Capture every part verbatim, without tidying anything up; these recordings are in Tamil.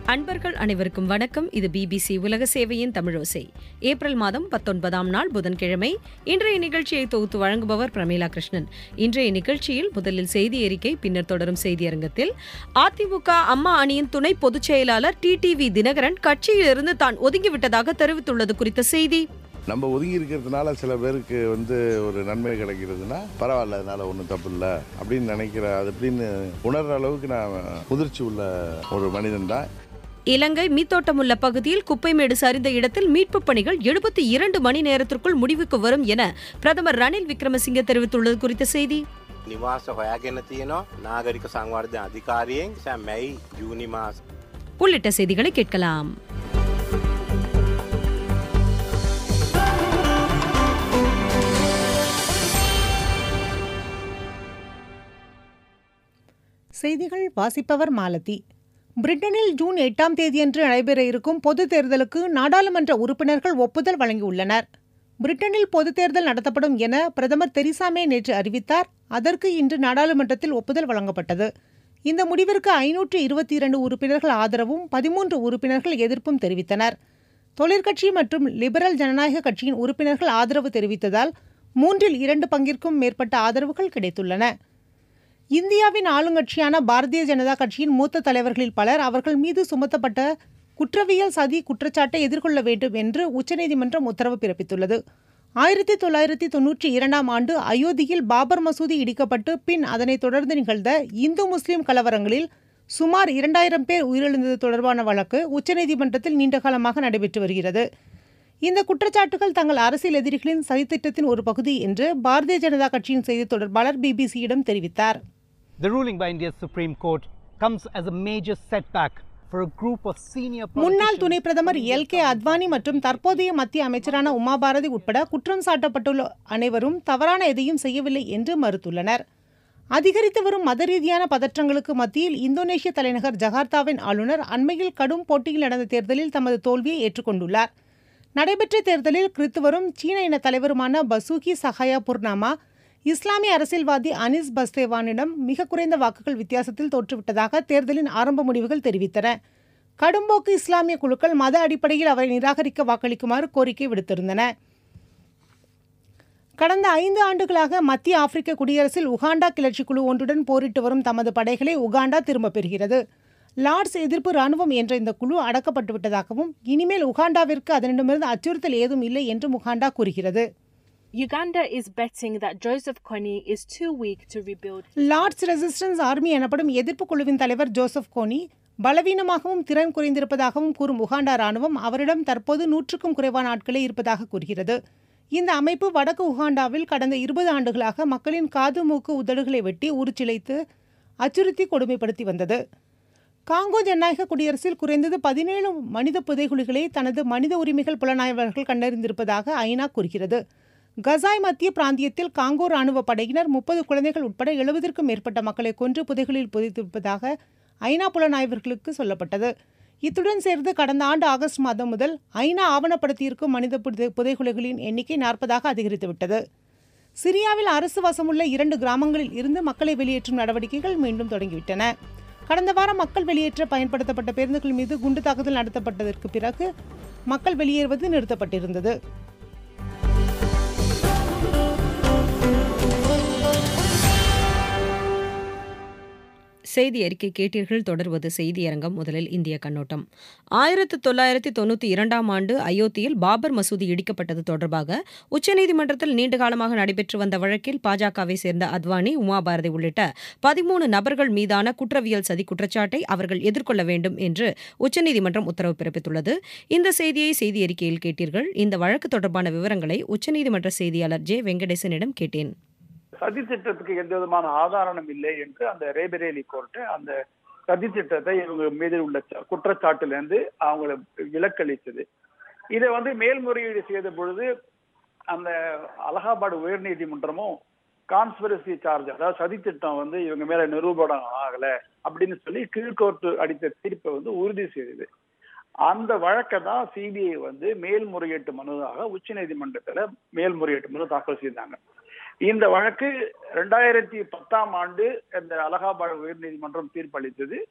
அன்பர்கள் அனைவருக்கும் வணக்கம். இது பிபிசி உலக சேவையின் தமிழோசை. ஏப்ரல் மாதம் பத்தொன்பதாம் நாள் புதன்கிழமை. இன்றைய நிகழ்ச்சியை தொகுத்து வழங்குபவர் பிரமீளா கிருஷ்ணன். இன்றைய நிகழ்ச்சியில் முதலில் செய்தி அறிக்கை, பின்னர் தொடரும் செய்தியரங்கத்தில் அதிமுக அம்மா அணியின் துணை பொதுச் செயலாளர் டிடிவி தினகரன் கட்சியிலிருந்து தான் ஒதுங்கிவிட்டதாக தெரிவித்துள்ளது குறித்த செய்தி. நம்ம ஒதுங்கி இருக்கிறதுனால சில பேருக்கு வந்து ஒரு நன்மை கிடைக்கிறதுனா பரவாயில்ல, அதனால ஒன்றும் தப்பு இல்லை அப்படின்னு நினைக்கிற அது அப்படின்னு உணர்ற அளவுக்கு நான் முதிர்ச்சி உள்ள ஒரு மனிதன் தான். இலங்கை மீத்தோட்டமுள்ள பகுதியில் குப்பைமேடு சரிந்த இடத்தில் மீட்புப் பணிகள் எழுபத்தி இரண்டு மணி நேரத்திற்குள் முடிவுக்கு வரும் என பிரதமர் ரணில் விக்ரமசிங்கே தெரிவித்துள்ளது குறித்த செய்தி. නිවාස හොයාගෙන තියෙනවා නාගරික සංවර්ධන අධිකාරියෙන් සැමයි ජූනි මාස உள்ளிட்ட செய்திகளை கேட்கலாம். செய்திகள் வாசிப்பவர் மாலதி. பிரிட்டனில் ஜூன் எட்டாம் தேதியன்று நடைபெற இருக்கும் பொதுத் தேர்தலுக்கு நாடாளுமன்ற உறுப்பினர்கள் ஒப்புதல் வழங்கியுள்ளனர். பிரிட்டனில் பொதுத் தேர்தல் நடத்தப்படும் என பிரதமர் தெரீசா மே நேற்று அறிவித்தார். அதற்கு இன்று நாடாளுமன்றத்தில் ஒப்புதல் வழங்கப்பட்டது. இந்த முடிவிற்கு ஐநூற்று இருபத்தி இரண்டு உறுப்பினர்கள் ஆதரவும் பதிமூன்று உறுப்பினர்கள் எதிர்ப்பும் தெரிவித்தனர். தொழிற்கட்சி மற்றும் லிபரல் ஜனநாயக கட்சியின் உறுப்பினர்கள் ஆதரவு தெரிவித்ததால் மூன்றில் இரண்டு பங்கிற்கும் மேற்பட்ட ஆதரவுகள் கிடைத்துள்ளன. இந்தியாவின் ஆளுங்கட்சியான பாரதிய ஜனதா கட்சியின் மூத்த தலைவர்களில் பலர் அவர்கள் மீது சுமத்தப்பட்ட குற்றவியல் சதி குற்றச்சாட்டை எதிர்கொள்ள வேண்டும் என்று உச்சநீதிமன்றம் உத்தரவு பிறப்பித்துள்ளது. ஆயிரத்தி தொள்ளாயிரத்தி தொன்னூற்றி இரண்டாம் ஆண்டு அயோத்தியில் பாபர் மசூதி இடிக்கப்பட்டு பின் அதனைத் தொடர்ந்து நிகழ்ந்த இந்து முஸ்லிம் கலவரங்களில் சுமார் இரண்டாயிரம் பேர் உயிரிழந்தது தொடர்பான வழக்கு உச்சநீதிமன்றத்தில் நீண்டகாலமாக நடைபெற்று வருகிறது. இந்த குற்றச்சாட்டுகள் தங்கள் அரசியல் எதிரிகளின் சதித்திட்டத்தின் ஒரு பகுதி என்று பாரதிய ஜனதா கட்சியின் செய்தித் தொடர்பாளர் பிபிசியிடம் தெரிவித்தார். The ruling by India's Supreme Court comes as a major setback for a group of senior politicians. முன்னாள் துணை பிரதமர் எல் கே அத்வானி மற்றும் தற்போதைய மத்திய அமைச்சரான உமா பாரதி உட்பட குற்றம் சாட்டப்பட்டுள்ள அனைவரும் தவறான எதையும் செய்யவில்லை என்று மறுத்துள்ளனர். அதிகரித்து வரும் மத ரீதியான பதற்றங்களுக்கு மத்தியில் இந்தோனேஷிய தலைநகர் ஜகார்த்தாவின் ஆளுநர் அண்மையில் கடும் போட்டியில் நடந்த தேர்தலில் தமது தோல்வியை ஏற்றுக்கொண்டுள்ளார். நடைபெற்ற தேர்தலில் கிறித்துவரும் சீன இன தலைவருமான பசூகி சஹாயா புர்னாமா இஸ்லாமிய அரசியல்வாதி அனிஸ் பஸ்தேவானிடம் மிக குறைந்த வாக்குகள் வித்தியாசத்தில் தோற்றுவிட்டதாக தேர்தலின் ஆரம்ப முடிவுகள் தெரிவித்தன. கடும்போக்கு இஸ்லாமிய குழுக்கள் மத அடிப்படையில் அவரை நிராகரிக்க வாக்களிக்குமாறு கோரிக்கை விடுத்திருந்தன. கடந்த ஐந்து ஆண்டுகளாக மத்திய ஆப்பிரிக்க குடியரசில் உகாண்டா கிளர்ச்சி குழு ஒன்றுடன் போரிட்டு வரும் தமது படைகளை உகாண்டா திரும்பப் பெறுகிறது. லார்ட்ஸ் எதிர்ப்பு ராணுவம் என்ற இந்த குழு அடக்கப்பட்டுவிட்டதாகவும் இனிமேல் உகாண்டாவிற்கு அதனிடமிருந்து அச்சுறுத்தல் ஏதும் இல்லை என்றும் உகாண்டா கூறுகிறது. Uganda is betting that Joseph Kony is too weak to rebuild. Lord's Resistance Army எனப்படும் எதிர்ப்பு குழுவின் தலைவர் ஜோசப் கோனி பலவீனமாகவும் திறன் குறைந்திருப்பதாகவும் கூறும் உகாண்டா ராணுவம் அவரிடம் தற்போது நூற்றுக்கும் குறைவான ஆட்களே இருப்பதாக கூறுகிறது. இந்த அமைப்பு வடக்கு உகாண்டாவில் கடந்த இருபது ஆண்டுகளாக மக்களின் காது மூக்கு உதடுகளை வெட்டி உருச்சிலைத்து அச்சுறுத்தி கொடுமைப்படுத்தி வந்தது. காங்கோ ஜனநாயக குடியரசில் குறைந்தது பதினேழு மனித புதைகுழிகளை தனது மனித உரிமைகள் புலனாய்வாளர்கள் கண்டறிந்திருப்பதாக ஐநா கூறுகிறது. கசாய் மத்திய பிராந்தியத்தில் காங்கோ ராணுவ படையினர் முப்பது குழந்தைகள் உட்பட எழுபதற்கும் மேற்பட்ட மக்களை கொன்று புதைகளில் புதைத்திருப்பதாக ஐநா புலனாய்வர்களுக்கு சொல்லப்பட்டது. இத்துடன் சேர்ந்து கடந்த ஆண்டு ஆகஸ்ட் மாதம் முதல் ஐநா ஆவணப்படுத்தியிருக்கும் மனித புதைகுழிகளின் எண்ணிக்கை நாற்பதாக அதிகரித்துவிட்டது. சிரியாவில் அரசு வசமுள்ள இரண்டு கிராமங்களில் இருந்து மக்களை வெளியேற்றும் நடவடிக்கைகள் மீண்டும் தொடங்கிவிட்டன. கடந்த வாரம் மக்கள் வெளியேற்ற பயன்படுத்தப்பட்ட பேருந்துகள் மீது குண்டு தாக்குதல் நடத்தப்பட்டதற்கு பிறகு மக்கள் வெளியேறுவது நிறுத்தப்பட்டிருந்தது. செய்தி அறிக்கை கேட்டீர்கள். தொடர்வது செய்தியரங்கம். முதலில் இந்திய கண்ணோட்டம். ஆயிரத்து தொள்ளாயிரத்தி தொன்னூற்றி இரண்டாம் ஆண்டு அயோத்தியில் பாபர் மசூதி இடிக்கப்பட்டது தொடர்பாக உச்சநீதிமன்றத்தில் நீண்டகாலமாக நடைபெற்று வந்த வழக்கில் பாஜகவை சேர்ந்த அத்வானி, உமா பாரதி உள்ளிட்ட பதிமூணு நபர்கள் மீதான குற்றவியல் சதி குற்றச்சாட்டை அவர்கள் எதிர்கொள்ள வேண்டும் என்று உச்சநீதிமன்றம் உத்தரவு பிறப்பித்துள்ளது. இந்த செய்தியை செய்தி அறிக்கையில் கேட்டீர்கள். இந்த வழக்கு தொடர்பான விவரங்களை உச்சநீதிமன்ற செய்தியாளர் ஜே வெங்கடேசனிடம் கேட்டேன். சதி திட்டத்துக்கு எந்த விதமான ஆதாரம் இல்லை என்று அந்த ரேபரேலி கோர்ட்டு அந்த சதி திட்டத்தை இவங்க மீது உள்ள குற்றச்சாட்டுல இருந்து அவங்களை விலக்களித்தது. இதை வந்து மேல்முறையீடு செய்த பொழுது அந்த அலகாபாத் உயர் நீதிமன்றமும் கான்ஸ்பிரசி சார்ஜ், அதாவது சதி திட்டம் வந்து இவங்க மேல நிரூபணம் ஆகல அப்படின்னு சொல்லி கீழ்கோர்ட்டு அடித்த தீர்ப்பை வந்து உறுதி செய்தது. அந்த வழக்கை தான் சிபிஐ வந்து மேல்முறையீட்டு மனுவாக உச்ச நீதிமன்றத்துல மேல்முறையீட்டு மனு தாக்கல் செய்தாங்க. இந்த வழக்கு ரெண்டாயிரத்தி பத்தாம் ஆண்டு இந்த அலகாபாத் உயர் நீதிமன்றம் தீர்ப்பளித்தது.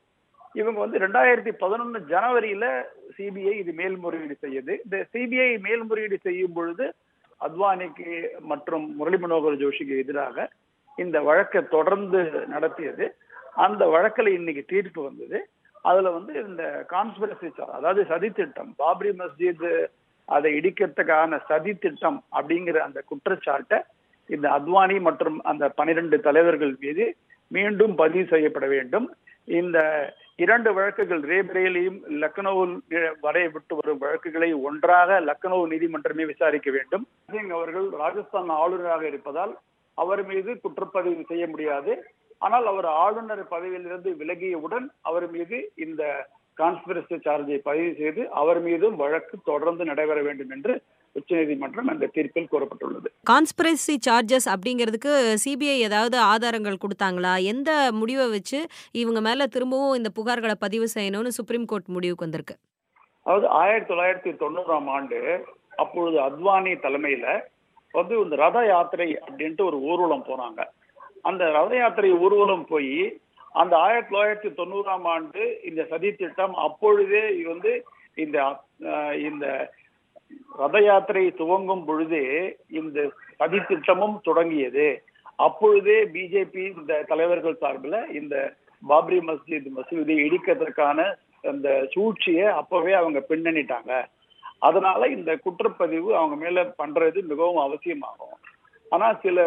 இவங்க வந்து ரெண்டாயிரத்தி பதினொன்னு ஜனவரியில சிபிஐ இது மேல்முறையீடு செய்யுது. இந்த சிபிஐ மேல்முறையீடு செய்யும் பொழுது அத்வானிக்கு மற்றும் முரளி மனோகர் ஜோஷிக்கு எதிராக இந்த வழக்கை தொடர்ந்து நடத்தியது. அந்த வழக்கில் இன்னைக்கு தீர்ப்பு வந்தது. அதுல வந்து இந்த கான்ஸ்பிரசி, அதாவது சதி திட்டம், பாபரி மஸ்ஜித் அதை இடிக்கிறதுக்கான சதி திட்டம் அப்படிங்கிற அந்த குற்றச்சாட்டை இந்த அத்வானி மற்றும் அந்த பனிரெண்டு தலைவர்கள் மீது மீண்டும் பதிவு செய்யப்பட வேண்டும். இந்த இரண்டு வழக்குகள் ரேபரேலியும் லக்னோவில் வரை விட்டு வரும் வழக்குகளை ஒன்றாக லக்னோ நீதிமன்றமே விசாரிக்க வேண்டும். சிங் அவர்கள் ராஜஸ்தான் ஆளுநராக இருப்பதால் அவர் மீது குற்றப்பதிவு செய்ய முடியாது. ஆனால் அவர் ஆளுநர் பதவியிலிருந்து விலகியவுடன் அவர் மீது இந்த கான்ஸ்பிரசி சார்ஜை பதிவு செய்து அவர் மீதும் வழக்கு தொடர்ந்து நடைபெற வேண்டும் என்று உச்சநீதிமன்றம் அந்த தீர்ப்பில் கூறப்பட்டுள்ளது. கான்ஸ்பிரசி சார்ஜஸ் அப்படிங்கிறதுக்கு சிபிஐ ஏதாவது ஆதாரங்கள் கொடுத்தாங்களா? எந்த முடிவை வச்சு இவங்க மேல திரும்பவும் இந்த புகார்களை பதிவு செய்யணும்னு சுப்ரீம் கோர்ட் முடிவுக்கு வந்திருக்கு? அதாவது ஆயிரத்தி தொள்ளாயிரத்தி தொண்ணூறாம் ஆண்டு அப்பொழுது அத்வானி தலைமையில வந்து இந்த ரத யாத்திரை அப்படின்ட்டு ஒரு ஊர்வலம் போனாங்க. அந்த ரத யாத்திரை ஊர்வலம் போய் அந்த ஆயிரத்தி தொள்ளாயிரத்தி தொண்ணூறாம் ஆண்டு இந்த சதி திட்டம் அப்பொழுதே வந்து இந்த இந்த ரத யாத்திரை துவங்கும் பொழுதே இந்த சதி திட்டமும் தொடங்கியது. அப்பொழுதே பிஜேபி இந்த தலைவர்கள் சார்பில் இந்த பாபரி மஸ்ஜித் மசூதியை இடிக்கிறதுக்கான அந்த சூழ்ச்சியை அப்பவே அவங்க பின்னணிட்டாங்க. அதனால இந்த குற்றப்பதிவு அவங்க மேல பண்றது மிகவும் அவசியமாகும். ஆனா சில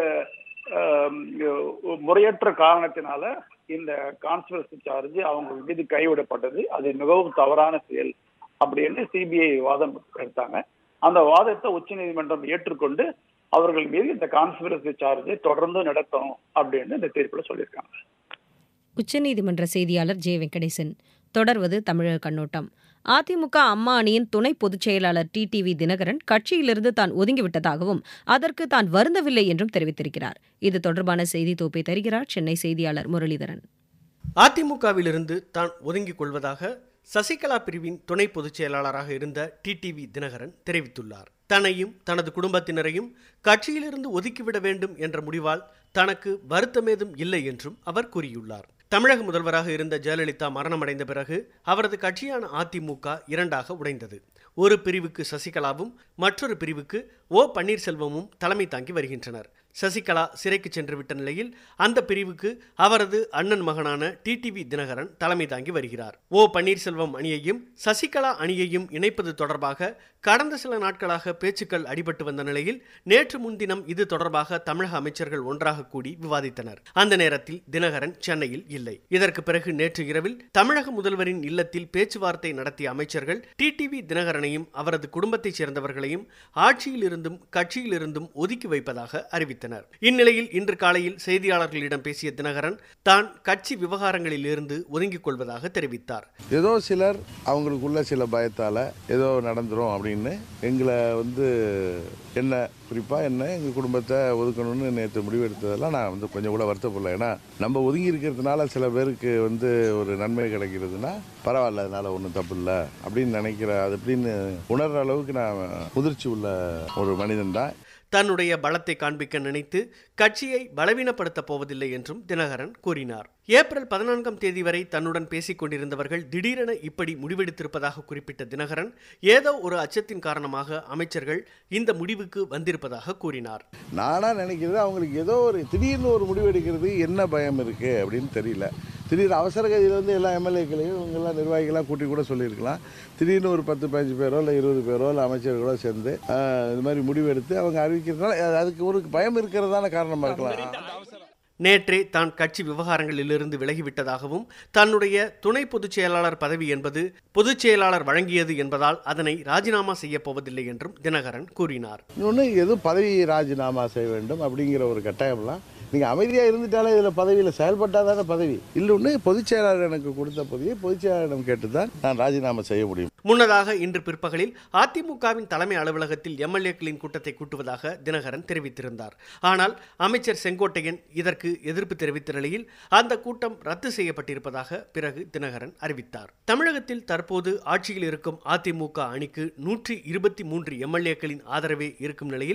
முறையற்ற காரணத்தினால இந்த கான்ஸ்பிரசி சார்ஜ் அவங்க மீது கைவிடப்பட்டது. அது மிகவும் தவறான செயல் அப்படின்னு சிபிஐ வாதம் எடுத்தாங்க. அந்த வாதத்தை உச்ச நீதிமன்றம் ஏற்றுக்கொண்டு அவர்கள் மீது இந்த கான்ஸ்பிரசி சார்ஜை தொடர்ந்து நடத்தணும் அப்படின்னு இந்த தீர்ப்புல சொல்லியிருக்காங்க. உச்சநீதிமன்ற செய்தியாளர் ஜே வெங்கடேசன். தொடர்வது தமிழக கண்ணோட்டம். அதிமுக அம்மா அணியின் துணை பொதுச் செயலாளர் டிடிவி தினகரன் கட்சியிலிருந்து தான் ஒதுங்கிவிட்டதாகவும் அதற்கு தான் வருந்தவில்லை என்றும் தெரிவித்திருக்கிறார். இது தொடர்பான செய்தி தொகுப்பை தருகிறார் சென்னை செய்தியாளர் முரளிதரன். அதிமுகவிலிருந்து தான் ஒதுங்கிக் கொள்வதாக சசிகலா பிரிவின் துணை பொதுச் செயலாளராக இருந்த டிடிவி தினகரன் தெரிவித்துள்ளார். தன்னையும் தனது குடும்பத்தினரையும் கட்சியிலிருந்து ஒதுக்கிவிட வேண்டும் என்ற முடிவால் தனக்கு வருத்தமேதும் இல்லை என்றும் அவர் கூறியுள்ளார். தமிழக முதல்வராக இருந்த ஜெயலலிதா மரணமடைந்த பிறகு அவரது கட்சியான அதிமுக இரண்டாக உடைந்தது. ஒரு பிரிவுக்கு சசிகலாவும் மற்றொரு பிரிவுக்கு ஓ பன்னீர்செல்வமும் தலைமை தாங்கி வருகின்றனர். சசிகலா சிறைக்கு சென்று விட்ட நிலையில் அந்த பிரிவுக்கு அவரது அண்ணன் மகனான டிடிவி தினகரன் தலைமை தாங்கி வருகிறார். ஓ பன்னீர்செல்வம் அணியையும் சசிகலா அணியையும் இணைப்பது தொடர்பாக கடந்த சில நாட்களாக பேச்சுக்கள் அடிபட்டு வந்த நிலையில் நேற்று முன்தினம் இது தொடர்பாக தமிழக அமைச்சர்கள் ஒன்றாக கூடி விவாதித்தனர். அந்த நேரத்தில் தினகரன் சென்னையில் இல்லை. இதற்கு பிறகு நேற்று இரவில் தமிழக முதல்வரின் இல்லத்தில் பேச்சுவார்த்தை நடத்திய அமைச்சர்கள் டிடிவி தினகரனையும் அவரது குடும்பத்தைச் சேர்ந்தவர்களையும் ஆட்சியில் இருந்தும் கட்சியில் இருந்தும் ஒதுக்கி வைப்பதாக அறிவித்தார். இந்நிலையில் இன்று காலையில் செய்தியாளர்களிடம் பேசிய தினகரன் தான் கட்சி விவகாரங்களில் இருந்து ஒதுங்கிக் கொள்வதாக தெரிவித்தார். ஏதோ சிலர் அவங்களுக்குள்ள சில பயத்தால ஏதோ நடந்துரும் அப்படின்னு எங்களை வந்து என்ன குறிப்பா என்ன எங்க குடும்பத்தை ஒதுக்கணும்னு நேற்று முடிவு எடுத்ததெல்லாம் நான் வந்து கொஞ்சம் கூட வருத்தப்படல. ஏன்னா நம்ம ஒதுங்கி இருக்கிறதுனால சில பேருக்கு வந்து ஒரு நன்மை கிடைக்கிறதுனா பரவாயில்ல, அதனால ஒன்றும் தப்பு இல்லை அப்படின்னு நினைக்கிற அது அப்படின்னு உணர்ற அளவுக்கு நான் முதிர்ச்சி உள்ள ஒரு மனிதன் தான். தன்னுடைய பலத்தை காண்பிக்க நினைத்து கட்சியை பலவீனப்படுத்தப் போவதில்லை என்றும் தினகரன் கூறினார். ஏப்ரல் பதினான்காம் தேதி வரை தன்னுடன் பேசிக் கொண்டிருந்தவர்கள் திடீரென இப்படி முடிவெடுத்திருப்பதாக குறிப்பிட்ட தினகரன் ஏதோ ஒரு அச்சத்தின் காரணமாக அமைச்சர்கள் இந்த முடிவுக்கு வந்திருப்பதாக கூறினார். நானா நினைக்கிறது அவங்களுக்கு ஏதோ ஒரு திடீர்னு ஒரு முடிவு எடுக்கிறது என்ன பயம் இருக்கு அப்படின்னு தெரியல. திடீர்னு அவசர கதியில் வந்து எல்லா எம்எல்ஏக்களையும் இவங்கெல்லாம் நிர்வாகிகளாக கூட்டி கூட சொல்லியிருக்கலாம். திடீர்னு ஒரு பத்து பதினஞ்சு பேரோ இல்லை இருபது பேரோ இல்லை அமைச்சர்களோ சேர்ந்து இது மாதிரி முடிவு எடுத்து அவங்க அறிவிக்கிறதுனால அதுக்கு ஒரு பயம் இருக்கிறதான காரணமாக இருக்கலாம். நேற்றே தான் கட்சி விவகாரங்களிலிருந்து விலகிவிட்டதாகவும் தன்னுடைய துணை பொதுச் செயலாளர் பதவி என்பது பொதுச் செயலாளர் வழங்கியது என்பதால் அதனை ராஜினாமா செய்ய போவதில்லை என்றும் தினகரன் கூறினார். இன்னொன்று எதுவும் பதவியை ராஜினாமா செய்ய வேண்டும் அப்படிங்கிற ஒரு கட்டாயம்லாம் நீங்கள் அமைதியாக இருந்துட்டாலே இதில் பதவியில் செயல்பட்டால் தானே பதவி இல்லைன்னு பொதுச் செயலாளர் எனக்கு கொடுத்த பதவியை பொதுச் செயலாளரிடம் கேட்டு தான் நான் ராஜினாமா செய்ய முடியும். முன்னதாக இன்று பிற்பகலில் அதிமுகவின் தலைமை அலுவலகத்தில் எம்எல்ஏக்களின் கூட்டத்தை கூட்டுவதாக தினகரன் தெரிவித்திருந்தார். ஆனால் அமைச்சர் செங்கோட்டையன் இதற்கு எதிர்ப்பு தெரிவித்த நிலையில் அந்த கூட்டம் ரத்து செய்யப்பட்டிருப்பதாக பிறகு தினகரன் அறிவித்தார். தமிழகத்தில் தற்போது ஆட்சியில் இருக்கும் அதிமுக அணிக்கு நூற்றி இருபத்தி மூன்று எம்எல்ஏக்களின் ஆதரவே இருக்கும் நிலையில்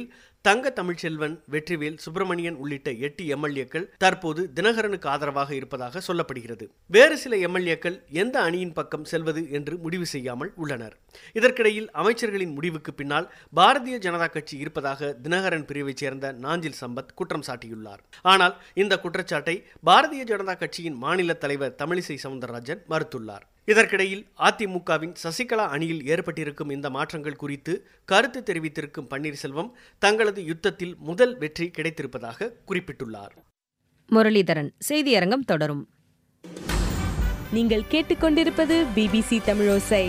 தங்க தமிழ்ச்செல்வன், வெற்றிவேல், சுப்பிரமணியன் உள்ளிட்ட எட்டு எம்எல்ஏக்கள் தற்போது தினகரனுக்கு ஆதரவாக இருப்பதாக சொல்லப்படுகிறது. வேறு சில எம்எல்ஏக்கள் எந்த அணியின் பக்கம் செல்வது என்று முடிவு செய்யாமல் உள்ளனர். இதற்கிடையில் அமைச்சர்களின் முடிவுக்கு பின்னால் பாரதிய ஜனதா கட்சி இருப்பதாக தினகரன் பிரிவைச் சேர்ந்த நாஞ்சில் சம்பத் குற்றம் சாட்டியுள்ளார். ஆனால் இந்த குற்றச்சாட்டை பாரதிய ஜனதா கட்சியின் மாநில தலைவர் தமிழிசை சவுந்தரராஜன் மறுத்துள்ளார். இதற்கிடையில் அதிமுகவின் சசிகலா அணியில் ஏற்பட்டிருக்கும் இந்த மாற்றங்கள் குறித்து கருத்து தெரிவித்திருக்கும் பன்னீர்செல்வம் தங்களது யுத்தத்தில் முதல் வெற்றி கிடைத்திருப்பதாக குறிப்பிட்டுள்ளார். முரளிதரன். செய்தியரங்கம் தொடரும். நீங்கள் கேட்டுக்கொண்டிருப்பது பிபிசி தமிழோசை.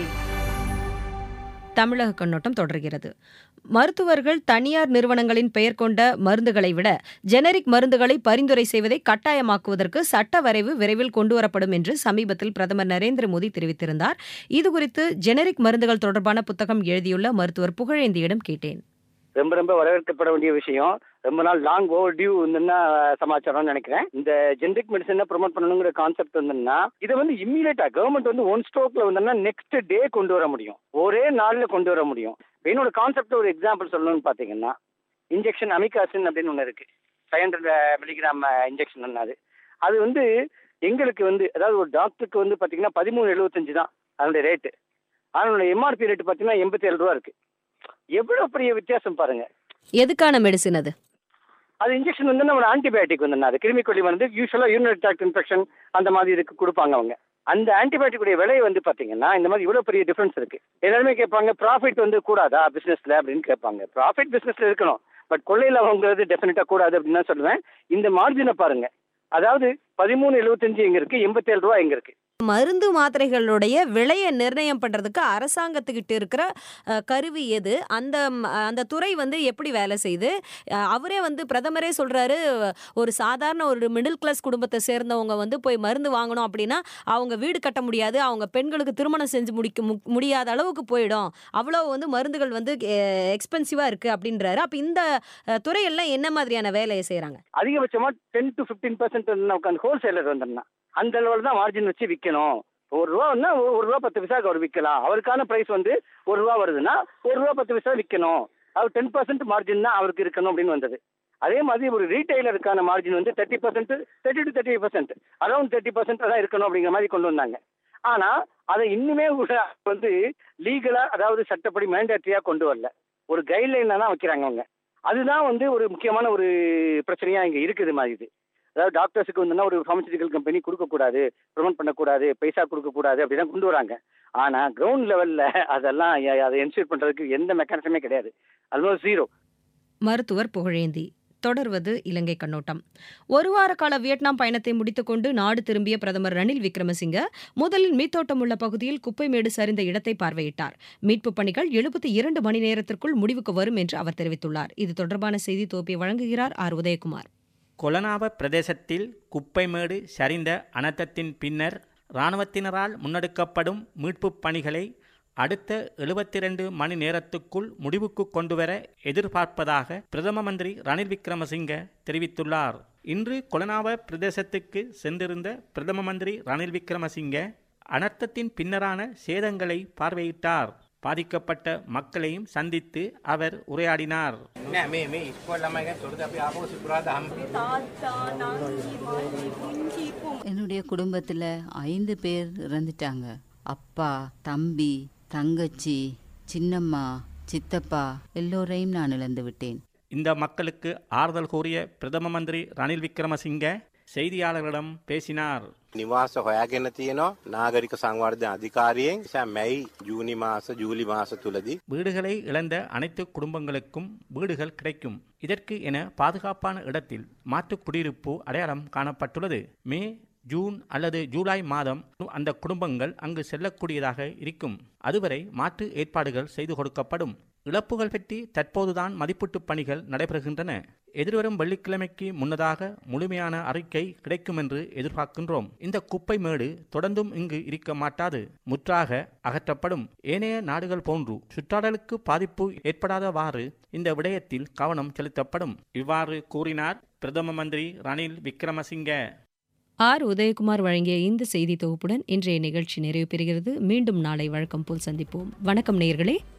தமிழக கண்ணோட்டம் தொடர்கிறது. மருத்துவர்கள் தனியார் நிறுவனங்களின் பெயர் கொண்ட மருந்துகளை விட ஜெனரிக் மருந்துகளை பரிந்துரை செய்வதை கட்டாயமாக்குவதற்கு சட்ட வரைவு விரைவில் கொண்டுவரப்படும் என்று சமீபத்தில் பிரதமர் நரேந்திர மோடி தெரிவித்திருந்தார். இதுகுறித்து ஜெனரிக் மருந்துகள் தொடர்பான புத்தகம் எழுதியுள்ள மருத்துவர் புகழேந்தியிடம் கேட்டேன். ரொம்ப ரொம்ப வரவேற்கப்பட வேண்டிய விஷயம். ரொம்ப நாள் லாங் ஓவர் டியூ வந்துன்னா சமாச்சாரம்னு நினைக்கிறேன். இந்த ஜெனரிக் மெடிசனை ப்ரொமோட் பண்ணணுங்கிற கான்செப்ட் வந்துன்னா இதை வந்து இம்மீடியட்டா கவர்மெண்ட் வந்து ஒன் ஸ்ட்ரோக்ல வந்தோம்னா நெக்ஸ்ட் டே கொண்டு வர முடியும், ஒரே நாள்ல கொண்டு வர முடியும். என்னோட கான்செப்ட் ஒரு எக்ஸாம்பிள் சொல்லணும்னு பாத்தீங்கன்னா, இன்ஜெக்ஷன் அமிகாசின் அப்படின்னு ஒன்று இருக்கு, ஃபைவ் ஹண்ட்ரட் மில்லிகிராம் இன்ஜெக்ஷன். அது அது வந்து எங்களுக்கு வந்து அதாவது ஒரு டாக்டருக்கு வந்து பாத்தீங்கன்னா பதிமூணு எழுபத்தஞ்சு தான் அதனுடைய ரேட்டு. அதனோட எம்ஆர்பி ரேட்டு பாத்தீங்கன்னா எண்பத்தி ஏழு ரூபா இருக்கு. எவ்வளவு பெரிய வித்தியாசம் பாருங்க. எதுக்கான மெடிசின் அது? அது இன்ஜெக்ஷன் வந்து நம்ம ஆன்டிபயோட்டிக் வந்து அது கிருமிக்கொல்லி மருந்து, யூஸ்வலா யூரினரி ட்ராக்ட் இன்ஃபெக்ஷன் அந்த மாதிரி இதுக்கு கொடுப்பாங்க அவங்க. அந்த ஆன்டிபயோட்டிக் உடைய விலை வந்து பாத்தீங்கன்னா இந்த மாதிரி இவ்வளவு பெரிய டிஃபரன்ஸ் இருக்கு. எல்லாருமே கேட்பாங்க ப்ராஃபிட் வந்து கூடாதா பிசினஸ்ல அப்படின்னு கேட்பாங்க. ப்ராஃபிட் பிசினஸ்ல இருக்கணும், பட் கொள்ளையில வாங்குறது டெஃபினட்டா கூடாது அப்படின்னு தான் சொல்லுவேன். இந்த மார்ஜினை பாருங்க, அதாவது பதிமூணு எழுபத்தஞ்சு எங்க இருக்கு, எண்பத்தி ஏழு ரூபா எங்க இருக்கு. மருந்து மாத்திரைகளுடைய விலையை நிர்ணயம் பண்றதுக்கு அரசாங்கத்துக்கிட்ட இருக்கிற கருவி எது? அந்த அந்த துறை வந்து எப்படி வேலை செய்யுது? அவரே வந்து பிரதமரே சொல்றாரு, ஒரு சாதாரண ஒரு மிடில் கிளாஸ் குடும்பத்தை சேர்ந்தவங்க வந்து போய் மருந்து வாங்கணும் அப்படின்னா அவங்க வீடு கட்ட முடியாது, அவங்க பெண்களுக்கு திருமணம் செஞ்சு முடிக்க முடியாத அளவுக்கு போயிடும், அவ்வளோ வந்து மருந்துகள் வந்து எக்ஸ்பென்சிவா இருக்கு அப்படின்றாரு. அப்ப இந்த துறையெல்லாம் என்ன மாதிரியான வேலையை செய்யறாங்க? அதிகபட்சமா ten to fifteen percent wholesaler வந்தோம்னா அந்த லெவல் தான் மார்ஜின் வச்சு விற்கணும். ஒரு ரூபான்னா ஒரு ரூபா பத்து பைசாக்கு அவர் விற்கலாம். அவருக்கான பிரைஸ் வந்து ஒரு ரூபா வருதுன்னா ஒரு ரூபா பத்து பைசா விற்கணும். அவர் டென் பர்சன்ட் மார்ஜின் தான் அவருக்கு இருக்கணும் அப்படின்னு வந்தது. அதே மாதிரி ஒரு ரீட்டைலருக்கான மார்ஜின் வந்து thirty percent thirty to thirty percent around thirty percent தான் இருக்கணும் அப்படிங்கிற மாதிரி கொண்டு வந்தாங்க. ஆனா அதை இன்னுமே வந்து லீகலா, அதாவது சட்டப்படி மேண்டேட்டரியா கொண்டு வரல, ஒரு கைட்லைன்ல தான் வைக்கிறாங்க அவங்க. அதுதான் வந்து ஒரு முக்கியமான ஒரு பிரச்சனையா இங்க இருக்குது மாதிரி. இது அதாவது டாக்டர்ஸுக்கு வந்து ஒரு ஃபார்மசூட்டிக்கல் கம்பெனி கொடுக்கக்கூடாது, ப்ரொமோட் பண்ணக்கூடாது, பைசா கொடுக்கக்கூடாது அப்படிதான் கொண்டு வராங்க. ஆனா கிரவுண்ட் லெவல்ல அதெல்லாம் அதை என்ஷூர் பண்றதுக்கு எந்த மெக்கானிசமே கிடையாது, ஆல்மோஸ்ட் ஜீரோ. மருத்துவர் புகழேந்தி. தொடர்வது இலங்கை கண்ணோட்டம். ஒரு வார கால வியட்நாம் பயணத்தை முடித்துக்கொண்டு நாடு திரும்பிய பிரதமர் ரணில் விக்ரமசிங்க முதலில் மீத்தோட்டம் உள்ள பகுதியில் குப்பைமேடு சரிந்த இடத்தை பார்வையிட்டார். மீட்புப் பணிகள் எழுபத்தி இரண்டு மணி நேரத்திற்குள் முடிவுக்கு வரும் என்று அவர் தெரிவித்துள்ளார். இது தொடர்பான செய்தி தொகுப்பை வழங்குகிறார் ஆர் உதயகுமார். கொலனாவ பிரதேசத்தில் குப்பைமேடு சரிந்த அனர்த்தத்தின் பின்னர் இராணுவத்தினரால் முன்னெடுக்கப்படும் மீட்புப் பணிகளை அடுத்த எழுபத்தி இரண்டு மணி நேரத்துக்குள் முடிவுக்கு கொண்டுவர எதிர்பார்ப்பதாக பிரதம மந்திரி ரணில் விக்ரமசிங்க தெரிவித்துள்ளார். இன்று கொலனாவ பிரதேசத்துக்கு சென்றிருந்த பிரதம மந்திரி ரணில் விக்ரமசிங்க அனர்த்தத்தின் பின்னரான சேதங்களை பார்வையிட்டார். பாதிக்கப்பட்ட மக்களையும் சந்தித்து அவர் உரையாடினார். என்னுடைய குடும்பத்தில் ஐந்து பேர் இறந்துட்டாங்க. அப்பா, தம்பி, தங்கச்சி, சின்னம்மா, சித்தப்பா எல்லோரையும் நான் இழந்து விட்டேன். இந்த மக்களுக்கு ஆறுதல் கூறிய பிரதம மந்திரி ரணில் விக்ரமசிங்க செய்தியாளர்களிடம் பேசினார். නිවාස හොයාගෙන තියෙනවා නාගරික සංවර්ධන අධිකාරියෙන් මැයි ජූනි මාස ජූලි මාස තුලදී வீடுகளை இழந்த அனைத்து குடும்பங்களுக்கும் வீடுகள் கிடைக்கும். இதற்கு என பாதுகாப்பான இடத்தில் மாற்று குடியிருப்பு அடையாளம் காணப்பட்டுள்ளது. மே, ஜூன் அல்லது ஜூலை மாதம் அந்த குடும்பங்கள் அங்கு செல்லக்கூடியதாக இருக்கும். அதுவரை மாற்று ஏற்பாடுகள் செய்து கொடுக்கப்படும். இழப்புகள் பற்றி தற்போதுதான் மதிப்பீட்டு பணிகள் நடைபெறுகின்றன. எதிர்வரும் வெள்ளிக்கிழமைக்கு முன்னதாக முழுமையான அறிக்கை கிடைக்கும் என்று எதிர்பார்க்கின்றோம். இந்த குப்பை மேடு தொடர்ந்தும் இங்கு இருக்க மாட்டாது, முற்றாக அகற்றப்படும். ஏனைய நாடுகள் போன்று சுற்றாடலுக்கு பாதிப்பு ஏற்படாதவாறு இந்த விடயத்தில் கவனம் செலுத்தப்படும். இவ்வாறு கூறினார் பிரதம மந்திரி ரணில் விக்ரமசிங்க. ஆர் உதயகுமார் வழங்கிய இந்த செய்தி தொகுப்புடன் இன்றைய நிகழ்ச்சி நிறைவு பெறுகிறது. மீண்டும் நாளை வழக்கம் போல் சந்திப்போம். வணக்கம் நேயர்களே.